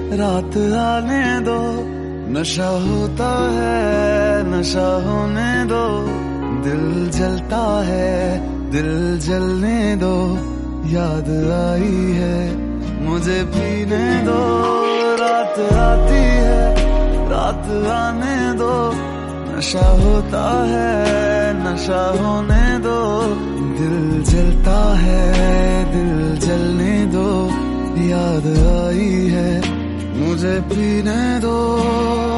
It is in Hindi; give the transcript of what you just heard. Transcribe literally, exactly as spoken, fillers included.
रात आने दो, नशा होता है नशा होने दो, दिल जलता है दिल जलने दो, याद आई है मुझे पीने दो, रात आती है रात आने दो, नशा होता है नशा होने दो, दिल जलता है दिल जलने दो, याद आई है मुझे पीने दो।